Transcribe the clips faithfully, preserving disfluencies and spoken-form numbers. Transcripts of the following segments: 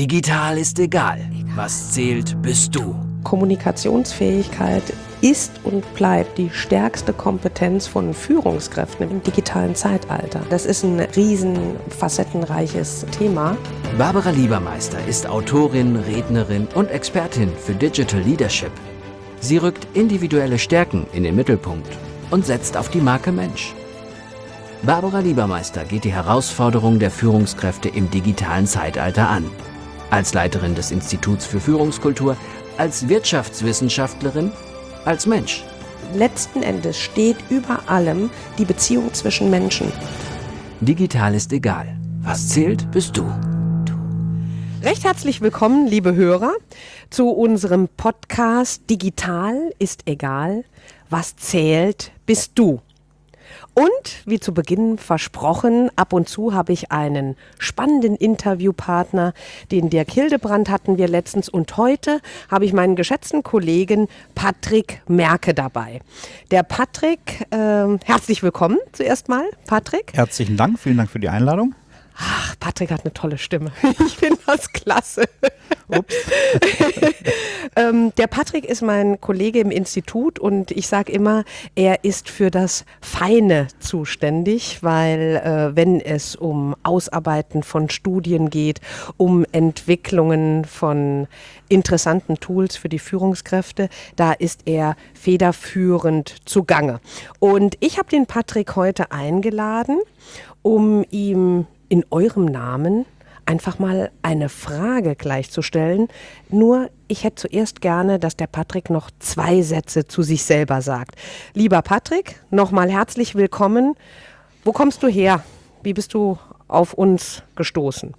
Digital ist egal. Was zählt, bist du. Kommunikationsfähigkeit ist und bleibt die stärkste Kompetenz von Führungskräften im digitalen Zeitalter. Das ist ein riesen facettenreiches Thema. Barbara Liebermeister ist Autorin, Rednerin und Expertin für Digital Leadership. Sie rückt individuelle Stärken in den Mittelpunkt und setzt auf die Marke Mensch. Barbara Liebermeister geht die Herausforderungen der Führungskräfte im digitalen Zeitalter an. Als Leiterin des Instituts für Führungskultur, als Wirtschaftswissenschaftlerin, als Mensch. Letzten Endes steht über allem die Beziehung zwischen Menschen. Digital ist egal. Was zählt, bist du. Recht herzlich willkommen, liebe Hörer, zu unserem Podcast Digital ist egal. Was zählt, bist du. Und, wie zu Beginn versprochen, ab und zu habe ich einen spannenden Interviewpartner, den Dirk Hildebrandt hatten wir letztens. Und heute habe ich meinen geschätzten Kollegen Patrick Merke dabei. Der Patrick, äh, herzlich willkommen zuerst mal, Patrick. Herzlichen Dank, vielen Dank für die Einladung. Ach, Patrick hat eine tolle Stimme. Ich finde das klasse. Ups. ähm, der Patrick ist mein Kollege im Institut und ich sage immer, er ist für das Feine zuständig, weil äh, wenn es um Ausarbeiten von Studien geht, um Entwicklungen von interessanten Tools für die Führungskräfte, da ist er federführend zugange. Und ich habe den Patrick heute eingeladen, um ihm in eurem Namen einfach mal eine Frage gleich zu stellen. Nur, ich hätte zuerst gerne, dass der Patrick noch zwei Sätze zu sich selber sagt. Lieber Patrick, nochmal herzlich willkommen. Wo kommst du her? Wie bist du auf uns gestoßen?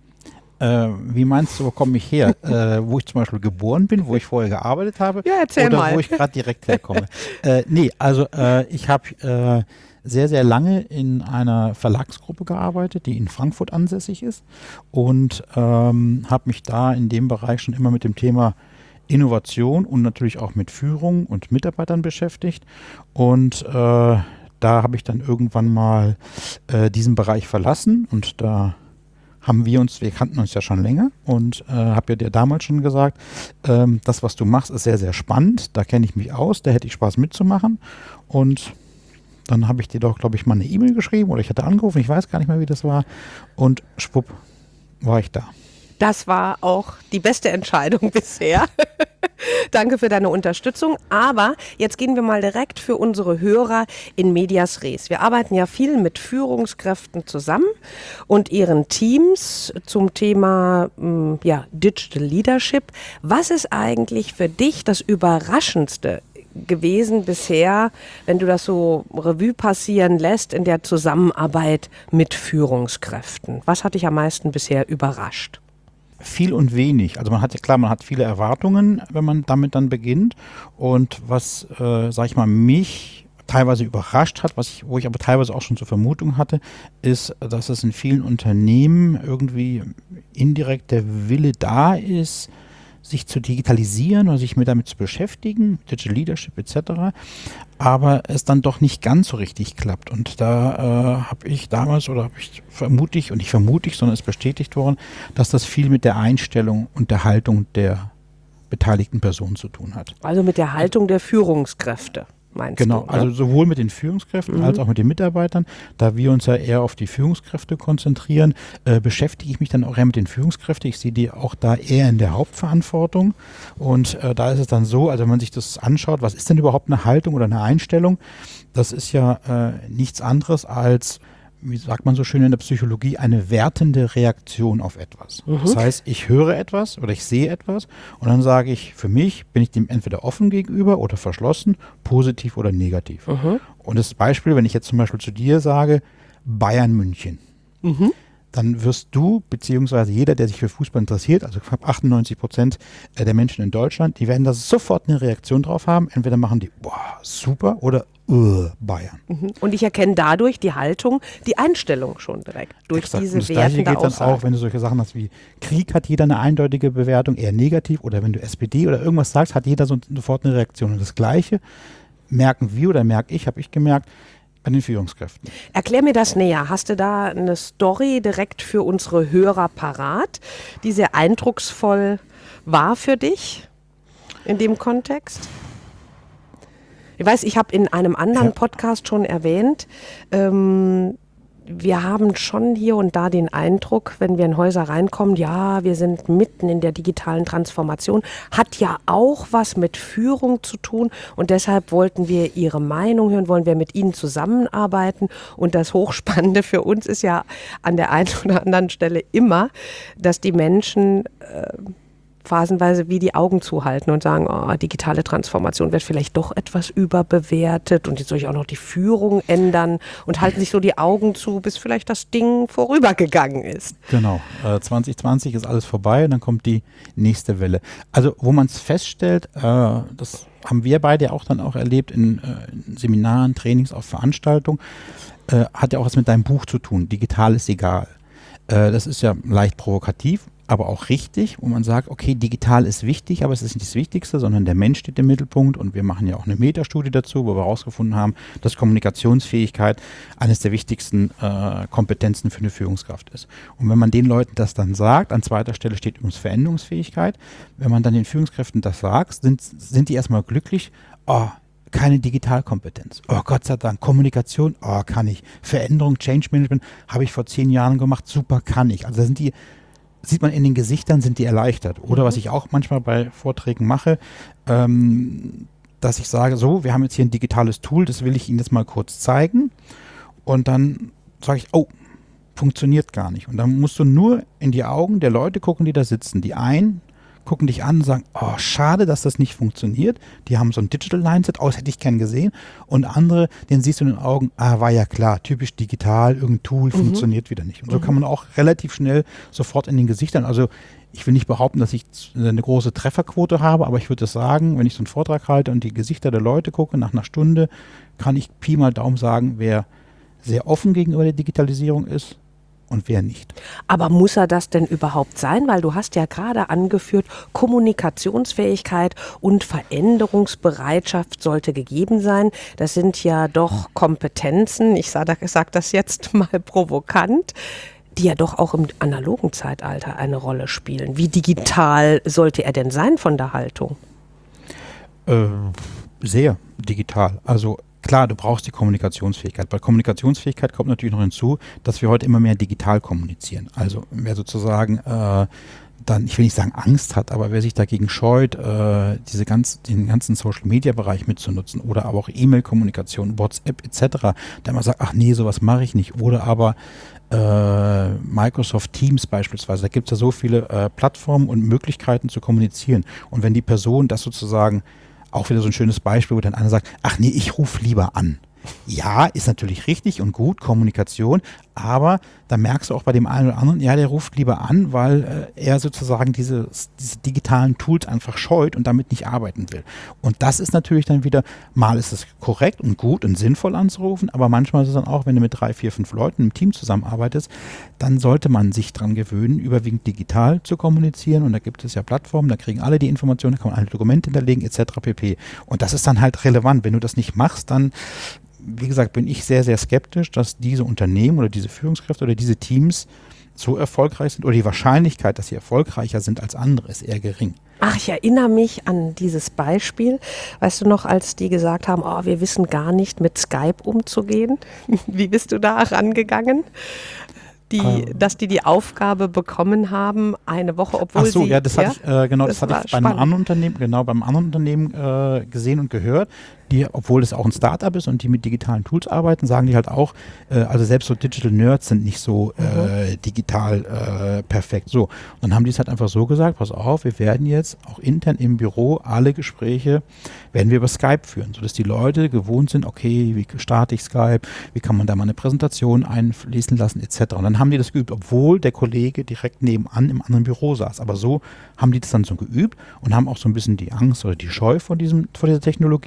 Äh, wie meinst du, wo komme ich her? äh, wo ich zum Beispiel geboren bin, wo ich vorher gearbeitet habe? Ja, erzähl oder mal. Wo ich gerade direkt herkomme? äh, nee, also äh, ich habe äh, sehr, sehr lange in einer Verlagsgruppe gearbeitet, die in Frankfurt ansässig ist und ähm, habe mich da in dem Bereich schon immer mit dem Thema Innovation und natürlich auch mit Führung und Mitarbeitern beschäftigt. Und äh, da habe ich dann irgendwann mal äh, diesen Bereich verlassen und da haben wir uns, wir kannten uns ja schon länger und äh, habe ja dir damals schon gesagt, ähm, das, was du machst, ist sehr, sehr spannend, da kenne ich mich aus, da hätte ich Spaß mitzumachen und dann habe ich dir doch, glaube ich, mal eine E-Mail geschrieben oder ich hatte angerufen, ich weiß gar nicht mehr, wie das war und schwupp, war ich da. Das war auch die beste Entscheidung bisher. Danke für deine Unterstützung. Aber jetzt gehen wir mal direkt für unsere Hörer in medias res. Wir arbeiten ja viel mit Führungskräften zusammen und ihren Teams zum Thema ja, Digital Leadership. Was ist eigentlich für dich das Überraschendste gewesen bisher, wenn du das so Revue passieren lässt in der Zusammenarbeit mit Führungskräften? Was hat dich am meisten bisher überrascht? Viel und wenig. Also man hat ja klar, man hat viele Erwartungen, wenn man damit dann beginnt. Und was, äh, sag ich mal, mich teilweise überrascht hat, was ich, wo ich aber teilweise auch schon zur Vermutung hatte, ist, dass es in vielen Unternehmen irgendwie indirekt der Wille da ist, sich zu digitalisieren oder sich mit damit zu beschäftigen, Digital Leadership et cetera, aber es dann doch nicht ganz so richtig klappt. Und da äh, habe ich damals oder habe ich vermutlich, und nicht vermutlich, sondern es ist bestätigt worden, dass das viel mit der Einstellung und der Haltung der beteiligten Personen zu tun hat. Also mit der Haltung der Führungskräfte. Meinst genau, du, also sowohl mit den Führungskräften mhm. als auch mit den Mitarbeitern. Da wir uns ja eher auf die Führungskräfte konzentrieren, äh, beschäftige ich mich dann auch eher mit den Führungskräften. Ich sehe die auch da eher in der Hauptverantwortung. Und äh, da ist es dann so, also wenn man sich das anschaut, was ist denn überhaupt eine Haltung oder eine Einstellung? Das ist ja äh, nichts anderes als, wie sagt man so schön in der Psychologie, eine wertende Reaktion auf etwas. Mhm. Das heißt, ich höre etwas oder ich sehe etwas und dann sage ich, für mich bin ich dem entweder offen gegenüber oder verschlossen, positiv oder negativ. Mhm. Und das Beispiel, wenn ich jetzt zum Beispiel zu dir sage, Bayern München, mhm. dann wirst du, beziehungsweise jeder, der sich für Fußball interessiert, also knapp achtundneunzig Prozent der Menschen in Deutschland, die werden da sofort eine Reaktion drauf haben. Entweder machen die, boah, super, oder uh, Bayern. Und ich erkenne dadurch die Haltung, die Einstellung schon direkt, durch Exakt. diese wertende wertende geht dann Aussage. auch, wenn du solche Sachen hast wie Krieg, hat jeder eine eindeutige Bewertung, eher negativ, oder wenn du S P D oder irgendwas sagst, hat jeder so, sofort eine Reaktion. Und das Gleiche merken wir oder merke ich, habe ich gemerkt, An den Führungskräften. Erklär mir das näher. Hast du da eine Story direkt für unsere Hörer parat, die sehr eindrucksvoll war für dich in dem Kontext? Ich weiß, ich habe in einem anderen ja. Podcast schon erwähnt, ähm, wir haben schon hier und da den Eindruck, wenn wir in Häuser reinkommen, ja, wir sind mitten in der digitalen Transformation, hat ja auch was mit Führung zu tun und deshalb wollten wir Ihre Meinung hören, wollen wir mit Ihnen zusammenarbeiten und das Hochspannende für uns ist ja an der einen oder anderen Stelle immer, dass die Menschen äh, phasenweise wie die Augen zuhalten und sagen, oh, digitale Transformation wird vielleicht doch etwas überbewertet und jetzt soll ich auch noch die Führung ändern und halten sich so die Augen zu, bis vielleicht das Ding vorübergegangen ist. Genau, äh, zwanzig zwanzig ist alles vorbei und dann kommt die nächste Welle. Also wo man es feststellt, äh, das haben wir beide auch dann auch erlebt in, äh, in Seminaren, Trainings, auf Veranstaltungen, äh, hat ja auch was mit deinem Buch zu tun, digital ist egal. Äh, das ist ja leicht provokativ, aber auch richtig, wo man sagt, okay, digital ist wichtig, aber es ist nicht das Wichtigste, sondern der Mensch steht im Mittelpunkt und wir machen ja auch eine Metastudie dazu, wo wir herausgefunden haben, dass Kommunikationsfähigkeit eines der wichtigsten äh, Kompetenzen für eine Führungskraft ist. Und wenn man den Leuten das dann sagt, an zweiter Stelle steht übrigens Veränderungsfähigkeit, wenn man dann den Führungskräften das sagt, sind, sind die erstmal glücklich, oh, keine Digitalkompetenz. Oh Gott sei Dank, Kommunikation, oh kann ich. Veränderung, Change Management, habe ich vor zehn Jahren gemacht, super kann ich. Also da sind die sieht man in den Gesichtern, sind die erleichtert. Oder was ich auch manchmal bei Vorträgen mache, ähm, dass ich sage, so, wir haben jetzt hier ein digitales Tool, das will ich Ihnen jetzt mal kurz zeigen. Und dann sage ich, oh, funktioniert gar nicht. Und dann musst du nur in die Augen der Leute gucken, die da sitzen. Die einen gucken dich an und sagen, oh, schade, dass das nicht funktioniert. Die haben so ein Digital Mindset, oh, das hätte ich gern gesehen. Und andere, denen siehst du in den Augen, ah, war ja klar, typisch digital, irgendein Tool mhm. funktioniert wieder nicht. Und so mhm. kann man auch relativ schnell sofort in den Gesichtern, also ich will nicht behaupten, dass ich eine große Trefferquote habe, aber ich würde sagen, wenn ich so einen Vortrag halte und die Gesichter der Leute gucke, nach einer Stunde, kann ich Pi mal Daumen sagen, wer sehr offen gegenüber der Digitalisierung ist und wer nicht. Aber muss er das denn überhaupt sein? Weil du hast ja gerade angeführt, Kommunikationsfähigkeit und Veränderungsbereitschaft sollte gegeben sein. Das sind ja doch Kompetenzen, ich sage sag das jetzt mal provokant, die ja doch auch im analogen Zeitalter eine Rolle spielen. Wie digital sollte er denn sein von der Haltung? Äh, sehr digital. Also klar, du brauchst die Kommunikationsfähigkeit. Bei Kommunikationsfähigkeit kommt natürlich noch hinzu, dass wir heute immer mehr digital kommunizieren. Also wer sozusagen äh, dann, ich will nicht sagen Angst hat, aber wer sich dagegen scheut, äh, diese ganz, den ganzen Social-Media-Bereich mitzunutzen oder aber auch E-Mail-Kommunikation, WhatsApp et cetera, der immer sagt, ach nee, sowas mache ich nicht. Oder aber äh, Microsoft Teams beispielsweise, da gibt es ja so viele äh, Plattformen und Möglichkeiten zu kommunizieren. Und wenn die Person das sozusagen, auch wieder so ein schönes Beispiel, wo dann einer sagt, ach nee, ich rufe lieber an. Ja, ist natürlich richtig und gut, Kommunikation, aber da merkst du auch bei dem einen oder anderen, ja, der ruft lieber an, weil äh, er sozusagen diese, diese digitalen Tools einfach scheut und damit nicht arbeiten will. Und das ist natürlich dann wieder, mal ist es korrekt und gut und sinnvoll anzurufen, aber manchmal ist es dann auch, wenn du mit drei, vier, fünf Leuten im Team zusammenarbeitest, dann sollte man sich dran gewöhnen, überwiegend digital zu kommunizieren und da gibt es ja Plattformen, da kriegen alle die Informationen, da kann man alle Dokumente hinterlegen et cetera pp. Und das ist dann halt relevant. Wenn du das nicht machst, dann wie gesagt, bin ich sehr, sehr skeptisch, dass diese Unternehmen oder diese Führungskräfte oder diese Teams so erfolgreich sind oder die Wahrscheinlichkeit, dass sie erfolgreicher sind als andere, ist eher gering. Ach, ich erinnere mich an dieses Beispiel. Weißt du noch, als die gesagt haben, oh, wir wissen gar nicht, mit Skype umzugehen? Wie bist du da rangegangen? Die, ähm. Dass die die Aufgabe bekommen haben, eine Woche, obwohl sie... Ach so, ja, das ja, hatte ich, äh, genau, das, das hatte ich bei einem anderen Unternehmen, genau, beim anderen Unternehmen äh, gesehen und gehört. Die, obwohl es auch ein Startup ist und die mit digitalen Tools arbeiten, sagen die halt auch, äh, also selbst so Digital Nerds sind nicht so äh, mhm. digital äh, perfekt. So, und dann haben die es halt einfach so gesagt, pass auf, wir werden jetzt auch intern im Büro alle Gespräche, werden wir über Skype führen, sodass die Leute gewohnt sind, okay, wie starte ich Skype, wie kann man da mal eine Präsentation einfließen lassen et cetera. Und dann haben die das geübt, obwohl der Kollege direkt nebenan im anderen Büro saß. Aber so haben die das dann so geübt und haben auch so ein bisschen die Angst oder die Scheu vor, diesem, vor dieser Technologie äh,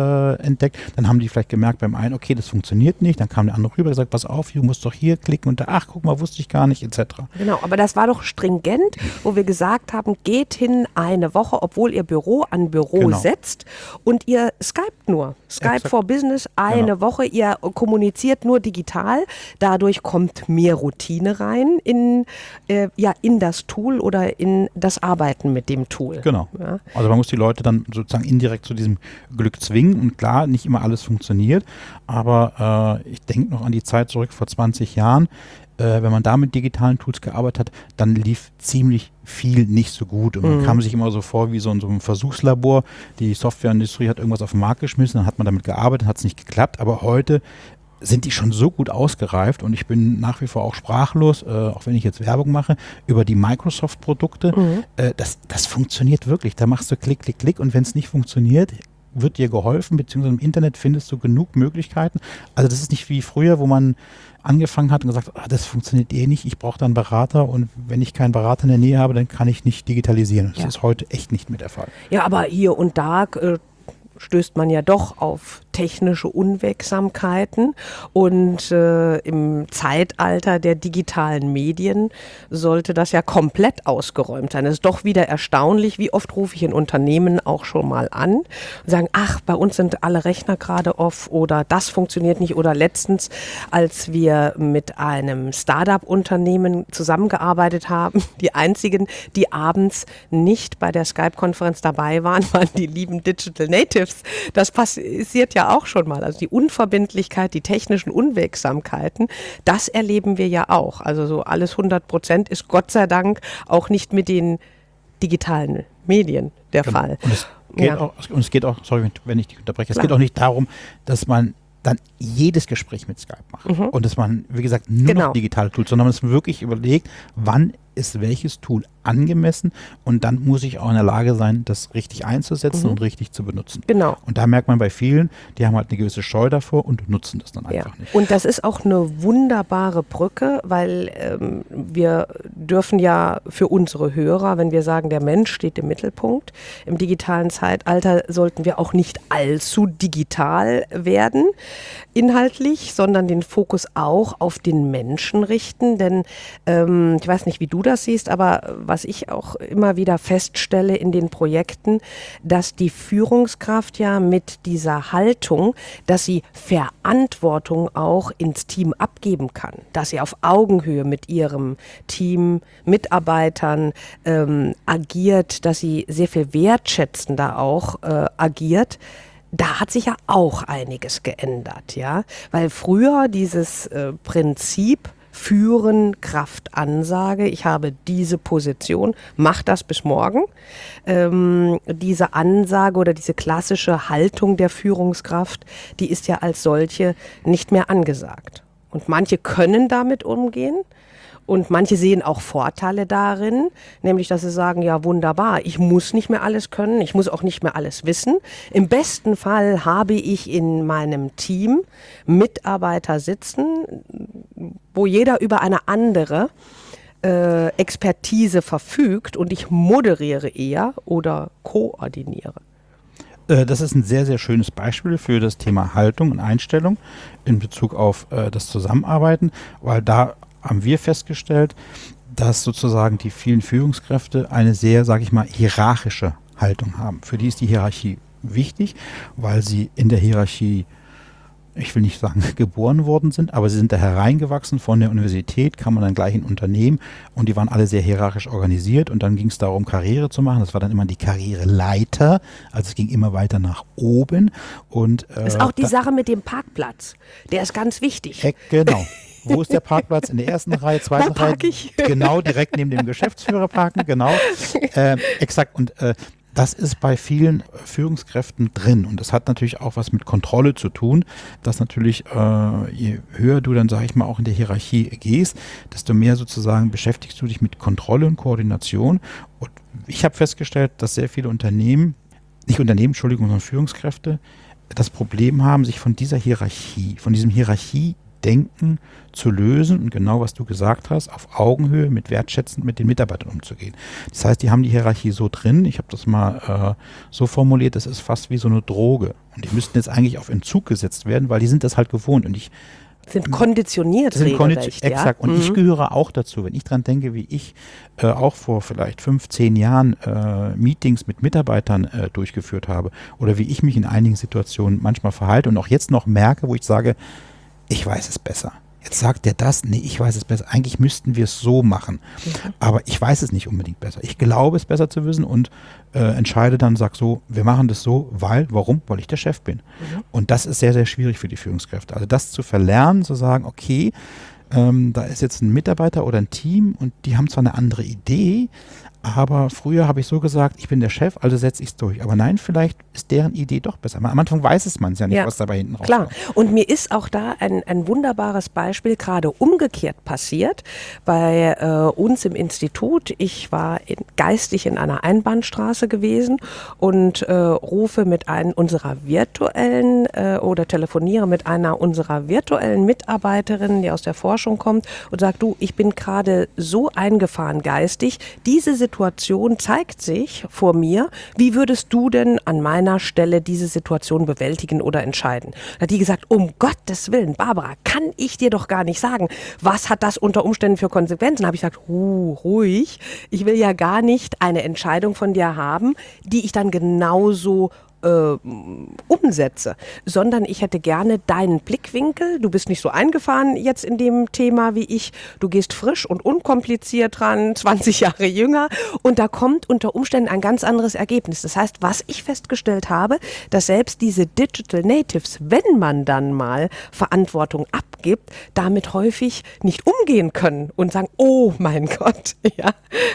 äh, entdeckt. Dann haben die vielleicht gemerkt beim einen, okay, das funktioniert nicht. Dann kam der andere rüber und gesagt, pass auf, du musst doch hier klicken und da, ach, guck mal, wusste ich gar nicht, et cetera. Genau, aber das war doch stringent, wo wir gesagt haben, geht hin eine Woche, obwohl ihr Büro an Büro Genau. setzt und ihr Skypt nur. Skype Exakt. for Business, eine Genau. Woche, ihr kommuniziert nur digital. Dadurch kommt mehr Routine rein in, äh, ja, in das Tool oder in das Arbeiten mit dem Tool. Genau. Ja. Also man muss die Leute dann sozusagen indirekt zu diesem Glück zwingen und klar, nicht immer alles funktioniert, aber äh, ich denke noch an die Zeit zurück vor zwanzig Jahren, äh, wenn man da mit digitalen Tools gearbeitet hat, dann lief ziemlich viel nicht so gut und man Mhm. kam sich immer so vor wie so in so einem Versuchslabor, die Softwareindustrie hat irgendwas auf den Markt geschmissen, dann hat man damit gearbeitet, hat es nicht geklappt, aber heute sind die schon so gut ausgereift und ich bin nach wie vor auch sprachlos, äh, auch wenn ich jetzt Werbung mache, über die Microsoft-Produkte. Mhm. Äh, das, das funktioniert wirklich. Da machst du Klick, Klick, Klick und wenn es nicht funktioniert, wird dir geholfen, beziehungsweise im Internet findest du genug Möglichkeiten. Also das ist nicht wie früher, wo man angefangen hat und gesagt, ah, das funktioniert eh nicht, ich brauche da einen Berater und wenn ich keinen Berater in der Nähe habe, dann kann ich nicht digitalisieren. Das Ja. ist heute echt nicht mehr der Fall. Ja, aber hier und da äh, stößt man ja doch auf technische Unwegsamkeiten und äh, im Zeitalter der digitalen Medien sollte das ja komplett ausgeräumt sein. Es ist doch wieder erstaunlich, wie oft rufe ich in Unternehmen auch schon mal an und sagen, ach, bei uns sind alle Rechner gerade off oder das funktioniert nicht oder letztens, als wir mit einem Startup-Unternehmen zusammengearbeitet haben, die einzigen, die abends nicht bei der Skype-Konferenz dabei waren, waren die lieben Digital Natives. Das passiert ja auch schon mal. Also die Unverbindlichkeit, die technischen Unwegsamkeiten, das erleben wir ja auch. Also so alles hundert Prozent ist Gott sei Dank auch nicht mit den digitalen Medien der Genau. Fall. Und es geht Ja. auch, und es geht auch, sorry, wenn ich dich unterbreche, es Klar. geht auch nicht darum, dass man dann jedes Gespräch mit Skype macht Mhm. und dass man, wie gesagt, nur Genau. noch digital tut, sondern dass man wirklich überlegt, wann ist welches Tool angemessen und dann muss ich auch in der Lage sein, das richtig einzusetzen Mhm. und richtig zu benutzen. Genau. Und da merkt man bei vielen, die haben halt eine gewisse Scheu davor und nutzen das dann Ja. einfach nicht. Und das ist auch eine wunderbare Brücke, weil ähm, wir dürfen ja für unsere Hörer, wenn wir sagen, der Mensch steht im Mittelpunkt, im digitalen Zeitalter sollten wir auch nicht allzu digital werden, inhaltlich, sondern den Fokus auch auf den Menschen richten. Denn ähm, ich weiß nicht, wie du das siehst, aber was ich auch immer wieder feststelle in den Projekten, dass die Führungskraft ja mit dieser Haltung, dass sie Verantwortung auch ins Team abgeben kann, dass sie auf Augenhöhe mit ihrem Team, Mitarbeitern ähm, agiert, dass sie sehr viel wertschätzender auch äh, agiert. Da hat sich ja auch einiges geändert, ja, weil früher dieses äh, Prinzip Führen, Kraft, Ansage, ich habe diese Position, mach das bis morgen. Ähm, diese Ansage oder diese klassische Haltung der Führungskraft, die ist ja als solche nicht mehr angesagt. Und manche können damit umgehen. Und manche sehen auch Vorteile darin, nämlich dass sie sagen, ja wunderbar, ich muss nicht mehr alles können, ich muss auch nicht mehr alles wissen. Im besten Fall habe ich in meinem Team Mitarbeiter sitzen, wo jeder über eine andere äh, Expertise verfügt und ich moderiere eher oder koordiniere. Äh, Das ist ein sehr, sehr schönes Beispiel für das Thema Haltung und Einstellung in Bezug auf äh, das Zusammenarbeiten, weil da haben wir festgestellt, dass sozusagen die vielen Führungskräfte eine sehr, sage ich mal, hierarchische Haltung haben. Für die ist die Hierarchie wichtig, weil sie in der Hierarchie, ich will nicht sagen geboren worden sind, aber sie sind da hereingewachsen von der Universität, kam man dann gleich in Unternehmen und die waren alle sehr hierarchisch organisiert und dann ging es darum, Karriere zu machen. Das war dann immer die Karriereleiter, also es ging immer weiter nach oben. Und, äh, Das ist auch die da, Sache mit dem Parkplatz, der ist ganz wichtig. Äh, genau. Wo ist der Parkplatz? In der ersten Reihe, zweiten Wo Reihe? park ich? Genau, direkt neben dem Geschäftsführer parken, genau. Äh, exakt. Und äh, das ist bei vielen Führungskräften drin. Und das hat natürlich auch was mit Kontrolle zu tun, dass natürlich, äh, je höher du dann, sage ich mal, auch in der Hierarchie gehst, desto mehr sozusagen beschäftigst du dich mit Kontrolle und Koordination. Und ich habe festgestellt, dass sehr viele Unternehmen, nicht Unternehmen, Entschuldigung, sondern Führungskräfte, das Problem haben, sich von dieser Hierarchie, von diesem Hierarchie Denken zu lösen und genau, was du gesagt hast, auf Augenhöhe mit wertschätzend mit den Mitarbeitern umzugehen. Das heißt, die haben die Hierarchie so drin, ich habe das mal äh, so formuliert, das ist fast wie so eine Droge und die müssten jetzt eigentlich auf Entzug gesetzt werden, weil die sind das halt gewohnt und ich sind konditioniert, sind regelrecht, konditioniert, exakt. Ja? Und mhm. ich gehöre auch dazu. Wenn ich dran denke, wie ich äh, auch vor vielleicht fünfzehn Jahren äh, Meetings mit Mitarbeitern äh, durchgeführt habe oder wie ich mich in einigen Situationen manchmal verhalte und auch jetzt noch merke, wo ich sage, ich weiß es besser. Jetzt sagt der das, nee, ich weiß es besser. Eigentlich müssten wir es so machen. Mhm. Aber ich weiß es nicht unbedingt besser. Ich glaube es besser zu wissen und äh, entscheide dann, sag so, wir machen das so, weil, warum? Weil ich der Chef bin. Mhm. Und das ist sehr, sehr schwierig für die Führungskräfte. Also das zu verlernen, zu sagen, okay, ähm, da ist jetzt ein Mitarbeiter oder ein Team und die haben zwar eine andere Idee, aber früher habe ich so gesagt, ich bin der Chef, also setze ich es durch. Aber nein, vielleicht ist deren Idee doch besser. Am Anfang weiß es man es ja nicht, ja, was dabei hinten rauskommt. Klar. Und mir ist auch da ein, ein wunderbares Beispiel gerade umgekehrt passiert bei äh, uns im Institut. Ich war in, geistig in einer Einbahnstraße gewesen und äh, rufe mit einem unserer virtuellen äh, oder telefoniere mit einer unserer virtuellen Mitarbeiterinnen, die aus der Forschung kommt und sagt, du, ich bin gerade so eingefahren geistig, diese Situation zeigt sich vor mir. Wie würdest du denn an meiner Stelle diese Situation bewältigen oder entscheiden? Da hat die gesagt, um Gottes Willen, Barbara, kann ich dir doch gar nicht sagen. Was hat das unter Umständen für Konsequenzen? Da habe ich gesagt, uh, ruhig. Ich will ja gar nicht eine Entscheidung von dir haben, die ich dann genauso Äh, umsetze, sondern ich hätte gerne deinen Blickwinkel. Du bist nicht so eingefahren jetzt in dem Thema wie ich. Du gehst frisch und unkompliziert dran, zwanzig Jahre jünger und da kommt unter Umständen ein ganz anderes Ergebnis. Das heißt, was ich festgestellt habe, dass selbst diese Digital Natives, wenn man dann mal Verantwortung abgibt, damit häufig nicht umgehen können und sagen, oh mein Gott, ja.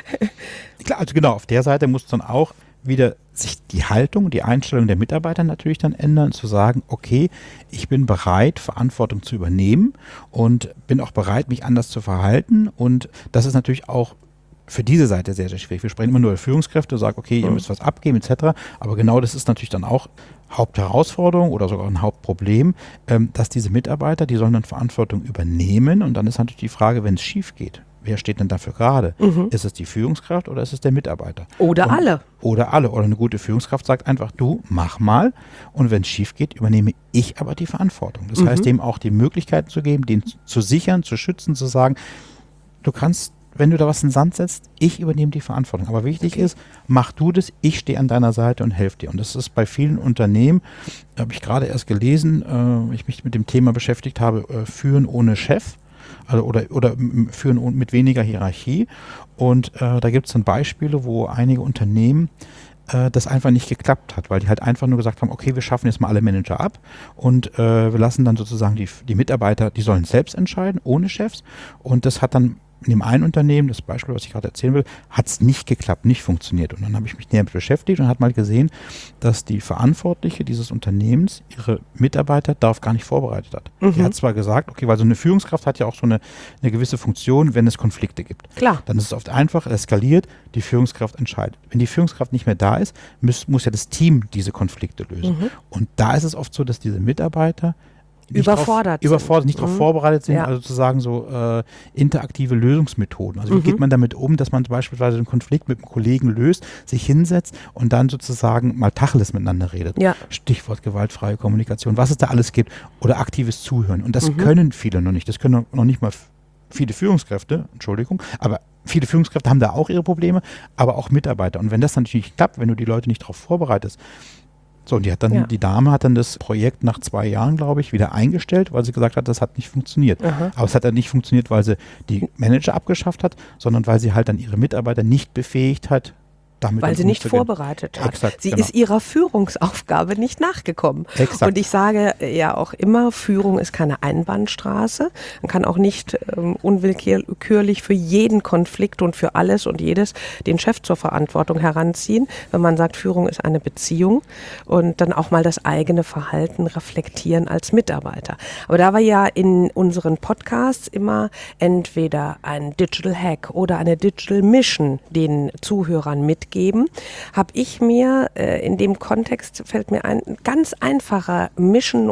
Klar, also genau, auf der Seite muss dann auch wieder sich die Haltung, die Einstellung der Mitarbeiter natürlich dann ändern, zu sagen, okay, ich bin bereit, Verantwortung zu übernehmen und bin auch bereit, mich anders zu verhalten und das ist natürlich auch für diese Seite sehr, sehr schwierig. Wir sprechen immer nur über Führungskräfte, sagen, okay, ihr müsst was abgeben et cetera. Aber genau das ist natürlich dann auch Hauptherausforderung oder sogar ein Hauptproblem, ähm, dass diese Mitarbeiter, die sollen dann Verantwortung übernehmen und dann ist natürlich die Frage, wenn es schief geht, wer steht denn dafür gerade? Mhm. Ist es die Führungskraft oder ist es der Mitarbeiter? Oder und, alle. Oder alle. Oder eine gute Führungskraft sagt einfach, du, mach mal. Und wenn es schief geht, übernehme ich aber die Verantwortung. Das mhm. heißt, dem auch die Möglichkeiten zu geben, den zu sichern, zu schützen, zu sagen, du kannst, wenn du da was in den Sand setzt, ich übernehme die Verantwortung. Aber wichtig okay. ist, mach du das, ich stehe an deiner Seite und helfe dir. Und das ist bei vielen Unternehmen, habe ich gerade erst gelesen, äh, ich mich mit dem Thema beschäftigt habe, äh, Führen ohne Chef. Also oder, oder führen mit weniger Hierarchie. Und äh, da gibt es dann Beispiele, wo einige Unternehmen äh, das einfach nicht geklappt hat, weil die halt einfach nur gesagt haben, okay, wir schaffen jetzt mal alle Manager ab und äh, wir lassen dann sozusagen die, die Mitarbeiter, die sollen selbst entscheiden, ohne Chefs. Und das hat dann in dem einen Unternehmen, das Beispiel, was ich gerade erzählen will, hat es nicht geklappt, nicht funktioniert. Und dann habe ich mich näher mit beschäftigt und habe mal gesehen, dass die Verantwortliche dieses Unternehmens ihre Mitarbeiter darauf gar nicht vorbereitet hat. Mhm. Die hat zwar gesagt, okay, weil so eine Führungskraft hat ja auch so eine, eine gewisse Funktion, wenn es Konflikte gibt. Klar. Dann ist es oft einfach, eskaliert, die Führungskraft entscheidet. Wenn die Führungskraft nicht mehr da ist, muss, muss ja das Team diese Konflikte lösen. Mhm. Und da ist es oft so, dass diese Mitarbeiter Nicht überfordert drauf, sind. Überfordert, nicht mhm. darauf vorbereitet sind, ja. also sozusagen so äh, interaktive Lösungsmethoden. Also wie mhm. geht man damit um, dass man beispielsweise einen Konflikt mit einem Kollegen löst, sich hinsetzt und dann sozusagen mal Tacheles miteinander redet. Ja. Stichwort gewaltfreie Kommunikation, was es da alles gibt oder aktives Zuhören. Und das mhm. können viele noch nicht. Das können noch nicht mal viele Führungskräfte, Entschuldigung, aber viele Führungskräfte haben da auch ihre Probleme, aber auch Mitarbeiter. Und wenn das natürlich nicht klappt, wenn du die Leute nicht darauf vorbereitest, so, und die hat dann, ja. die Dame hat dann das Projekt nach zwei Jahren, glaube ich, wieder eingestellt, weil sie gesagt hat, das hat nicht funktioniert. Aha. Aber es hat dann nicht funktioniert, weil sie die Manager abgeschafft hat, sondern weil sie halt dann ihre Mitarbeiter nicht befähigt hat, damit weil sie nicht vorbereitet hat. Exakt, sie genau. ist ihrer Führungsaufgabe nicht nachgekommen. Exakt. Und ich sage ja auch immer, Führung ist keine Einbahnstraße. Man kann auch nicht ähm, unwillkürlich für jeden Konflikt und für alles und jedes den Chef zur Verantwortung heranziehen. Wenn man sagt, Führung ist eine Beziehung und dann auch mal das eigene Verhalten reflektieren als Mitarbeiter. Aber da wir ja in unseren Podcasts immer entweder ein Digital Hack oder eine Digital Mission den Zuhörern mitgeben, geben, habe ich mir äh, in dem Kontext, fällt mir ein, ganz einfacher Mission oder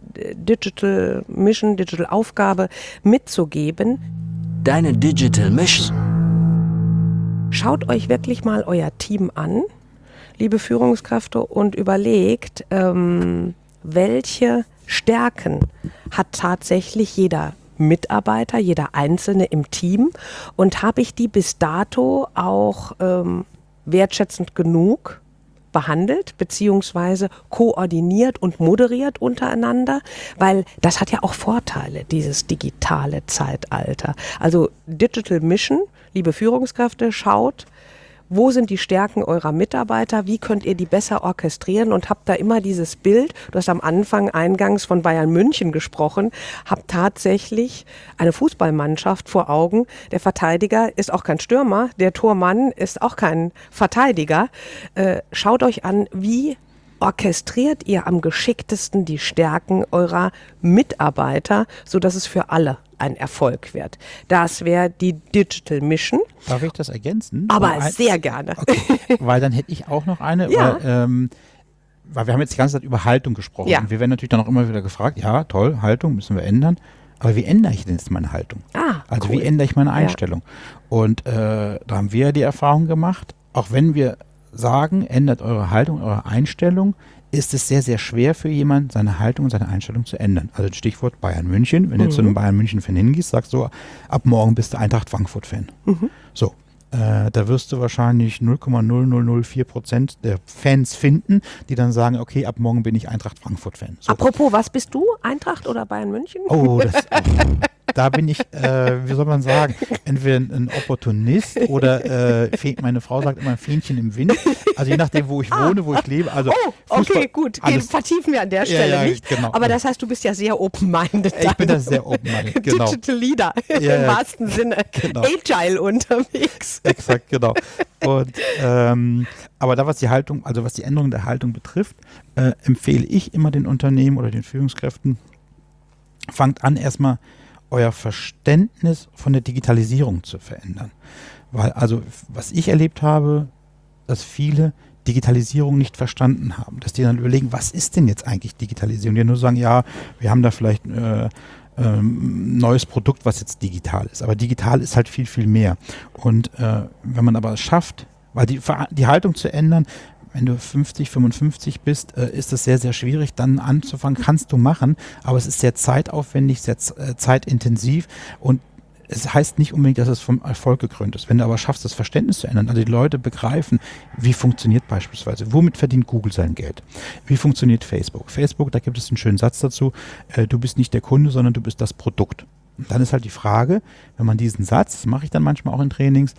Digital Mission, Digital Aufgabe mitzugeben. Deine Digital Mission. Schaut euch wirklich mal euer Team an, liebe Führungskräfte, und überlegt, ähm, welche Stärken hat tatsächlich jeder Mitarbeiter, jeder Einzelne im Team, und habe ich die bis dato auch ähm, wertschätzend genug behandelt, beziehungsweise koordiniert und moderiert untereinander, weil das hat ja auch Vorteile, dieses digitale Zeitalter. Also Digital Mission, liebe Führungskräfte, schaut, wo sind die Stärken eurer Mitarbeiter, wie könnt ihr die besser orchestrieren, und habt da immer dieses Bild, du hast am Anfang eingangs von Bayern München gesprochen, habt tatsächlich eine Fußballmannschaft vor Augen. Der Verteidiger ist auch kein Stürmer, der Tormann ist auch kein Verteidiger. Äh, schaut euch an, wie orchestriert ihr am geschicktesten die Stärken eurer Mitarbeiter, sodass es für alle ein Erfolg wird. Das wäre die Digital Mission. Darf ich das ergänzen? Aber ein, sehr gerne. Okay, weil dann hätte ich auch noch eine, Ja. weil, ähm, weil wir haben jetzt die ganze Zeit über Haltung gesprochen. Ja. Und wir werden natürlich dann auch immer wieder gefragt, ja, toll, Haltung müssen wir ändern. Aber wie ändere ich denn jetzt meine Haltung? Ah, Also cool. wie ändere ich meine Einstellung? Ja. Und äh, da haben wir ja die Erfahrung gemacht, auch wenn wir sagen, ändert eure Haltung, eure Einstellung, ist es sehr, sehr schwer für jemanden, seine Haltung und seine Einstellung zu ändern. Also Stichwort Bayern München. Wenn du Mhm. zu einem Bayern München-Fan hingehst, sagst du, ab morgen bist du Eintracht Frankfurt-Fan. Mhm. So, äh, da wirst du wahrscheinlich null Komma null null null vier Prozent der Fans finden, die dann sagen, okay, ab morgen bin ich Eintracht Frankfurt-Fan. So. Apropos, was bist du? Eintracht oder Bayern München? Oh, das, da bin ich, äh, wie soll man sagen, entweder ein Opportunist oder äh, meine Frau sagt immer ein Fähnchen im Wind. Also je nachdem, wo ich wohne, wo ich lebe. Also Oh, Fußball, okay, gut. Gehen, alles, vertiefen wir an der Stelle ja, nicht. genau. Aber das heißt, du bist ja sehr open-minded. ich bin da sehr open-minded, genau. Digital Leader Ja, im ja, wahrsten Sinne. genau. Agile unterwegs. Exakt, genau. Und, ähm, aber da, was die Haltung, also was die Änderung der Haltung betrifft, äh, empfehle ich immer den Unternehmen oder den Führungskräften, fangt an, erstmal euer Verständnis von der Digitalisierung zu verändern. Weil, also, was ich erlebt habe, dass viele Digitalisierung nicht verstanden haben. Dass die dann überlegen, was ist denn jetzt eigentlich Digitalisierung? Die nur sagen, ja, wir haben da vielleicht äh, ähm, neues Produkt, was jetzt digital ist. Aber digital ist halt viel, viel mehr. Und äh, wenn man aber es schafft, weil die, die Haltung zu ändern, wenn du fünfzig, fünfundfünfzig bist, äh, ist es sehr, sehr schwierig, dann anzufangen. Kannst du machen, aber es ist sehr zeitaufwendig, sehr äh, zeitintensiv, und es heißt nicht unbedingt, dass es vom Erfolg gekrönt ist. Wenn du aber schaffst, das Verständnis zu ändern, also die Leute begreifen, wie funktioniert beispielsweise, womit verdient Google sein Geld, wie funktioniert Facebook. Facebook, da gibt es einen schönen Satz dazu, äh, du bist nicht der Kunde, sondern du bist das Produkt. Und dann ist halt die Frage, wenn man diesen Satz, das mache ich dann manchmal auch in Trainings,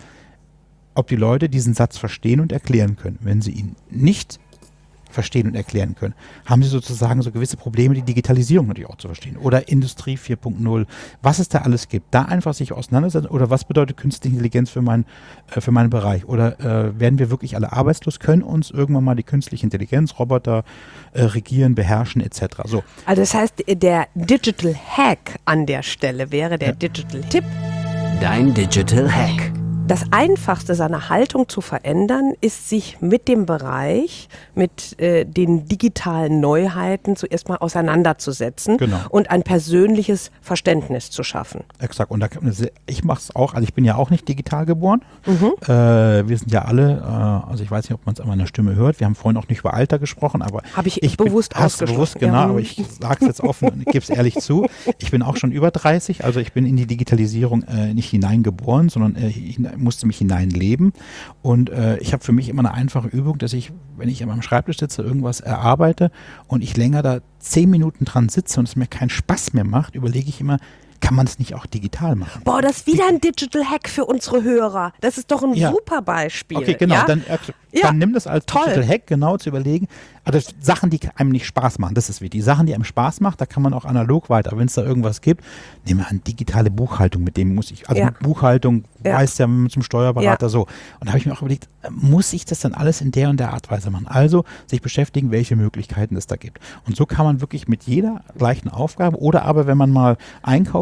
ob die Leute diesen Satz verstehen und erklären können. Wenn sie ihn nicht verstehen und erklären können, haben sie sozusagen so gewisse Probleme, die Digitalisierung natürlich auch zu verstehen. Oder Industrie vier Punkt null, was es da alles gibt. Da einfach sich auseinandersetzen. Oder was bedeutet künstliche Intelligenz für, mein, äh, für meinen Bereich? Oder äh, werden wir wirklich alle arbeitslos? Können uns irgendwann mal die künstliche Intelligenz, Roboter äh, regieren, beherrschen et cetera. So. Also das heißt, der Digital Hack an der Stelle wäre der ja. Digital Tipp. Dein Digital Hack. Das Einfachste, seine Haltung zu verändern, ist, sich mit dem Bereich, mit äh, den digitalen Neuheiten zuerst mal auseinanderzusetzen, genau, und ein persönliches Verständnis zu schaffen. Exakt. Und da, ich mache es auch, also ich bin ja auch nicht digital geboren. Mhm. Äh, wir sind ja alle, äh, also ich weiß nicht, ob man es an meiner Stimme hört, wir haben vorhin auch nicht über Alter gesprochen, aber habe ich, ich bewusst bin, ausgeschlossen. Bewusst, genau, ja. aber ich sage es jetzt offen und gebe es ehrlich zu. Ich bin auch schon über dreißig, also ich bin in die Digitalisierung äh, nicht hineingeboren, sondern äh, musste mich hineinleben, und äh, ich habe für mich immer eine einfache Übung, dass ich, wenn ich an meinem Schreibtisch sitze, irgendwas erarbeite und ich länger da zehn Minuten dran sitze und es mir keinen Spaß mehr macht, überlege ich immer, kann man es nicht auch digital machen? Boah, das ist wieder ein Digital Hack für unsere Hörer. Das ist doch ein ja. super Beispiel. Okay, genau. Ja? Dann, äh, dann ja. nimm das als Toll. Digital Hack, genau, zu überlegen. Also Sachen, die einem nicht Spaß machen, das ist wichtig. Die Sachen, die einem Spaß machen, da kann man auch analog weiter. Wenn es da irgendwas gibt, nehmen wir an, digitale Buchhaltung, mit dem muss ich, also ja. Buchhaltung, ja. weißt ja, zum Steuerberater ja. so. Und da habe ich mir auch überlegt, muss ich das dann alles in der und der Art Weise machen? Also sich beschäftigen, welche Möglichkeiten es da gibt. Und so kann man wirklich mit jeder gleichen Aufgabe, oder aber wenn man mal einkaufen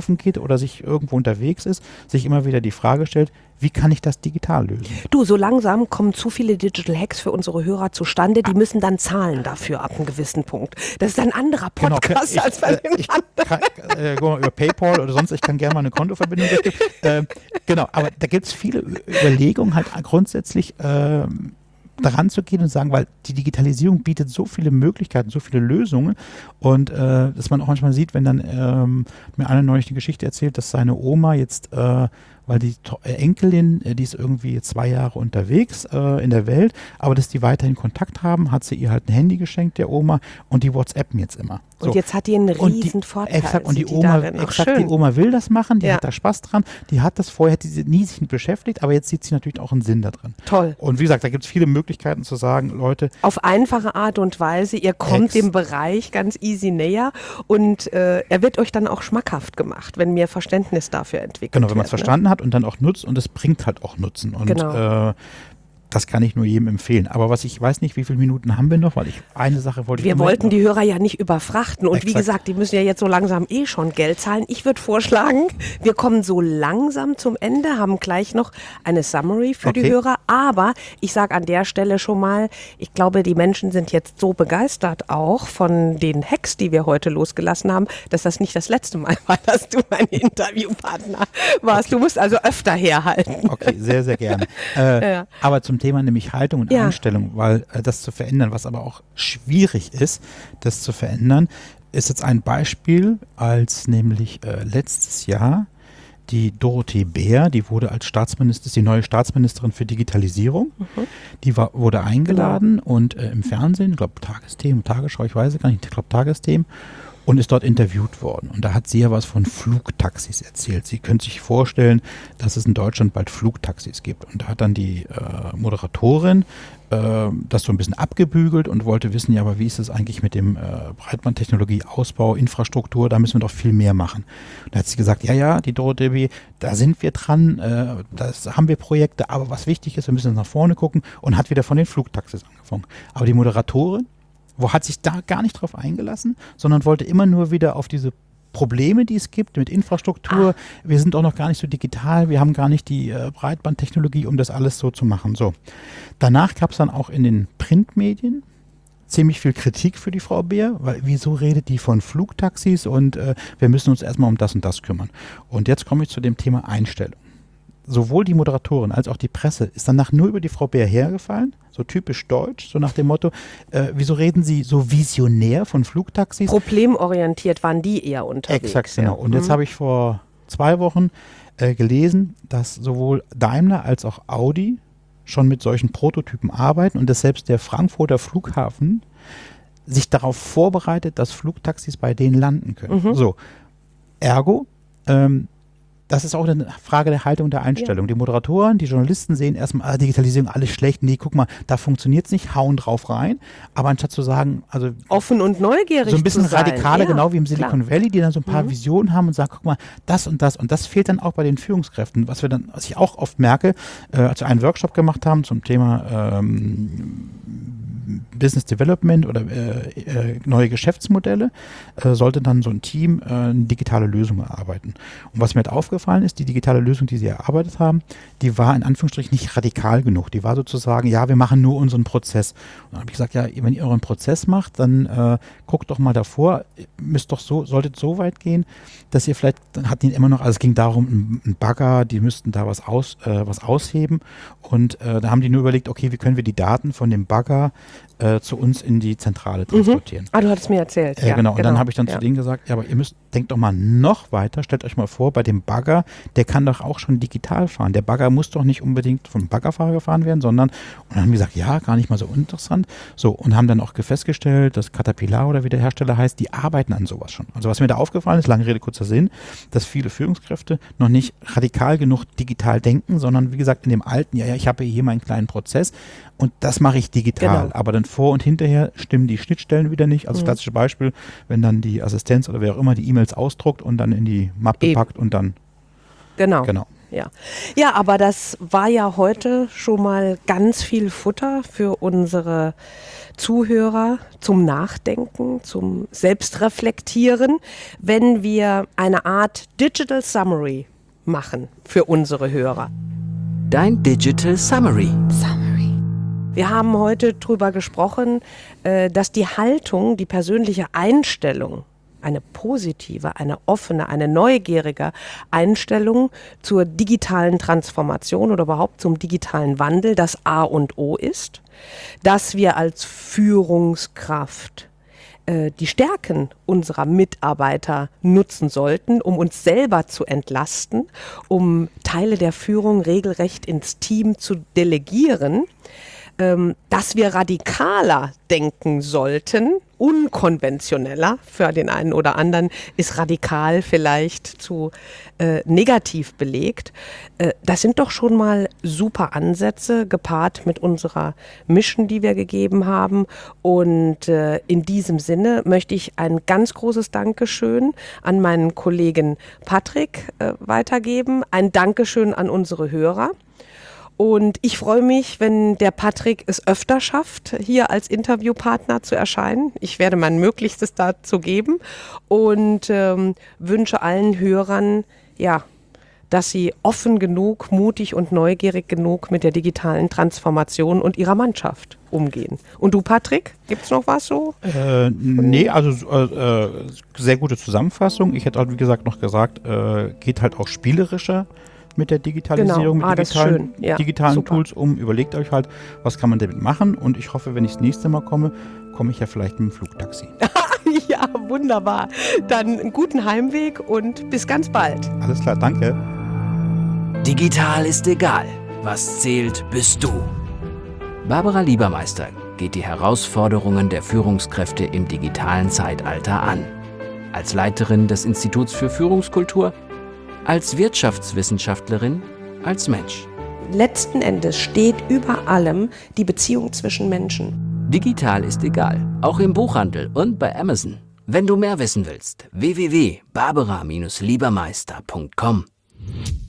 einkaufen geht oder sich irgendwo unterwegs ist, sich immer wieder die Frage stellt, wie kann ich das digital lösen? Du, so langsam kommen zu viele Digital Hacks für unsere Hörer zustande, die müssen dann zahlen dafür ab einem gewissen Punkt. Das ist ein anderer Podcast genau, ich, als bei äh, den ich anderen. Kann, äh, über PayPal oder sonst, ich kann gerne mal eine Kontoverbindung durchgeben. äh, genau, aber da gibt es viele Überlegungen halt grundsätzlich äh, daran zu gehen und sagen, weil die Digitalisierung bietet so viele Möglichkeiten, so viele Lösungen und äh, dass man auch manchmal sieht, wenn dann ähm, mir einer neulich die Geschichte erzählt, dass seine Oma jetzt, äh, weil die to- Enkelin, äh, die ist irgendwie zwei Jahre unterwegs äh, in der Welt, aber dass die weiterhin Kontakt haben, hat sie ihr halt ein Handy geschenkt, der Oma, und die WhatsAppen jetzt immer. So. Und jetzt hat die einen Und die- riesen Vorteil. Exakt, und die sind Oma, darin. Ach, exakt, die schön. Oma will das machen, die Ja. hat da Spaß dran, die hat das vorher, hätte sie nie sich mit beschäftigt, aber jetzt sieht sie natürlich auch einen Sinn da drin. Toll. Und wie gesagt, da gibt es viele Möglichkeiten zu sagen, Leute, Auf einfache Art und Weise, ihr kommt Ex- dem Bereich ganz easy näher und äh, er wird euch dann auch schmackhaft gemacht, wenn mir Verständnis dafür entwickelt genau, wenn man es wird, ne? verstanden hat und dann auch nutzt, und es bringt halt auch Nutzen. Und Genau. äh, das kann ich nur jedem empfehlen. Aber was ich weiß nicht, wie viele Minuten haben wir noch, weil ich eine Sache wollte ich Wir unbedingt wollten noch- die Hörer ja nicht überfrachten und wie Exakt. gesagt, die müssen ja jetzt so langsam eh schon Geld zahlen. Ich würde vorschlagen, wir kommen so langsam zum Ende, haben gleich noch eine Summary für die Okay. Hörer, aber ich sage an der Stelle schon mal, ich glaube, die Menschen sind jetzt so begeistert auch von den Hacks, die wir heute losgelassen haben, dass das nicht das letzte Mal war, dass du mein Interviewpartner warst. Okay. Du musst also öfter herhalten. Okay, sehr, sehr gerne. Äh, Ja. Aber zum Thema nämlich Haltung und Ja. Einstellung, weil äh, das zu verändern, was aber auch schwierig ist, das zu verändern, ist jetzt ein Beispiel, als nämlich äh, letztes Jahr die Dorothee Bär, die wurde als Staatsministerin, ist die neue Staatsministerin für Digitalisierung, Mhm. die war, wurde eingeladen und äh, im Fernsehen, ich glaube Tagesthemen, Tagesschau, ich weiß es gar nicht, ich glaube Tagesthemen, und ist dort interviewt worden. Und da hat sie ja was von Flugtaxis erzählt. Sie können sich vorstellen, dass es in Deutschland bald Flugtaxis gibt. Und da hat dann die äh, Moderatorin äh, das so ein bisschen abgebügelt und wollte wissen, ja, aber wie ist es eigentlich mit dem äh, Breitbandtechnologie, Ausbau, Infrastruktur, da müssen wir doch viel mehr machen. Und da hat sie gesagt, ja, ja, die Dorothee, da sind wir dran, äh, da haben wir Projekte, aber was wichtig ist, wir müssen nach vorne gucken, und hat wieder von den Flugtaxis angefangen. Aber die Moderatorin, wo hat sich da gar nicht drauf eingelassen, sondern wollte immer nur wieder auf diese Probleme, die es gibt mit Infrastruktur. Ah. Wir sind auch noch gar nicht so digital, wir haben gar nicht die äh, Breitbandtechnologie, um das alles so zu machen. So. Danach gab es dann auch in den Printmedien ziemlich viel Kritik für die Frau Bär, weil wieso redet die von Flugtaxis und äh, wir müssen uns erstmal um das und das kümmern. Und jetzt komme ich zu dem Thema Einstellung. Sowohl die Moderatorin als auch die Presse ist danach nur über die Frau Bär hergefallen, so typisch deutsch, so nach dem Motto, äh, wieso reden Sie so visionär von Flugtaxis? Problemorientiert waren die eher unterwegs. Exakt, genau. Ja. Und jetzt Mhm. habe ich vor zwei Wochen äh, gelesen, dass sowohl Daimler als auch Audi schon mit solchen Prototypen arbeiten und dass selbst der Frankfurter Flughafen sich darauf vorbereitet, dass Flugtaxis bei denen landen können. Mhm. So, ergo, ähm, das ist auch eine Frage der Haltung, der Einstellung. Ja. Die Moderatoren, die Journalisten sehen erstmal, ah, Digitalisierung, alles schlecht. Nee, guck mal, da funktioniert es nicht, hauen drauf rein. Aber anstatt zu sagen, also offen und neugierig so ein bisschen zu sein. radikaler, Ja, genau wie im Silicon klar. Valley, die dann so ein paar Mhm. Visionen haben und sagen, guck mal, das und das. Und das fehlt dann auch bei den Führungskräften. Was wir dann, was ich auch oft merke, äh, als wir einen Workshop gemacht haben zum Thema ähm, Business Development oder äh, äh, neue Geschäftsmodelle, äh, sollte dann so ein Team äh, eine digitale Lösung erarbeiten. Und was mir halt aufgefallen ist, die digitale Lösung, die sie erarbeitet haben, die war in Anführungsstrichen nicht radikal genug. Die war sozusagen, ja, wir machen nur unseren Prozess. Und dann habe ich gesagt, ja, wenn ihr euren Prozess macht, dann äh, guckt doch mal davor, müsst doch so, solltet so weit gehen, dass ihr vielleicht, dann hatten die immer noch, also es ging darum, ein, ein Bagger, die müssten da was aus, äh, was ausheben. Und äh, da haben die nur überlegt, okay, wie können wir die Daten von dem Bagger äh, zu uns in die Zentrale transportieren. Mhm. Ah, du hattest mir erzählt. Äh, ja, genau. Und genau. dann habe ich dann ja. zu denen gesagt, ja, aber ihr müsst, denkt doch mal noch weiter, stellt euch mal vor, bei dem Bagger, der kann doch auch schon digital fahren. Der Bagger muss doch nicht unbedingt vom Baggerfahrer gefahren werden, sondern, und dann haben die gesagt, ja, gar nicht mal so interessant. So, und haben dann auch festgestellt, dass Caterpillar oder wie der Hersteller heißt, die arbeiten an sowas schon. Also was mir da aufgefallen ist, lange Rede, kurzer Sinn, dass viele Führungskräfte noch nicht radikal genug digital denken, sondern wie gesagt in dem alten, ja, ja, ich habe hier meinen kleinen Prozess und das mache ich digital. Genau. Aber dann vor und hinterher stimmen die Schnittstellen wieder nicht. Also das Mhm. klassische Beispiel, wenn dann die Assistenz oder wer auch immer die E-Mails ausdruckt und dann in die Mappe Eben. packt und dann, Genau. genau. Ja. Ja, aber das war ja heute schon mal ganz viel Futter für unsere Zuhörer zum Nachdenken, zum Selbstreflektieren, wenn wir eine Art Digital Summary machen für unsere Hörer. Dein Digital Summary. Wir haben heute darüber gesprochen, äh, dass die Haltung, die persönliche Einstellung, eine positive, eine offene, eine neugierige Einstellung zur digitalen Transformation oder überhaupt zum digitalen Wandel das A und O ist, dass wir als Führungskraft äh, die Stärken unserer Mitarbeiter nutzen sollten, um uns selber zu entlasten, um Teile der Führung regelrecht ins Team zu delegieren, ähm, dass wir radikaler denken sollten, unkonventioneller, für den einen oder anderen ist radikal vielleicht zu äh, negativ belegt. Äh, das sind doch schon mal super Ansätze, gepaart mit unserer Mission, die wir gegeben haben. Und äh, in diesem Sinne möchte ich ein ganz großes Dankeschön an meinen Kollegen Patrick äh, weitergeben. Ein Dankeschön an unsere Hörer. Und ich freue mich, wenn der Patrick es öfter schafft, hier als Interviewpartner zu erscheinen. Ich werde mein Möglichstes dazu geben und ähm, wünsche allen Hörern, ja, dass sie offen genug, mutig und neugierig genug mit der digitalen Transformation und ihrer Mannschaft umgehen. Und du, Patrick, gibt's noch was so? Äh, nee, also äh, sehr gute Zusammenfassung. Ich hätte halt, wie gesagt, noch gesagt, äh, geht halt auch spielerischer mit der Digitalisierung, genau. ah, mit digitalen, ja, digitalen Tools um. Überlegt euch halt, was kann man damit machen, und ich hoffe, wenn ich das nächste Mal komme, komme ich ja vielleicht mit dem Flugtaxi. Ja, wunderbar. Dann einen guten Heimweg und bis ganz bald. Alles klar, danke. Digital ist egal. Was zählt, bist du. Barbara Liebermeister geht die Herausforderungen der Führungskräfte im digitalen Zeitalter an. Als Leiterin des Instituts für Führungskultur, als Wirtschaftswissenschaftlerin, als Mensch. Letzten Endes steht über allem die Beziehung zwischen Menschen. Digital ist egal, auch im Buchhandel und bei Amazon. Wenn du mehr wissen willst, w w w punkt barbara Bindestrich liebermeister punkt com.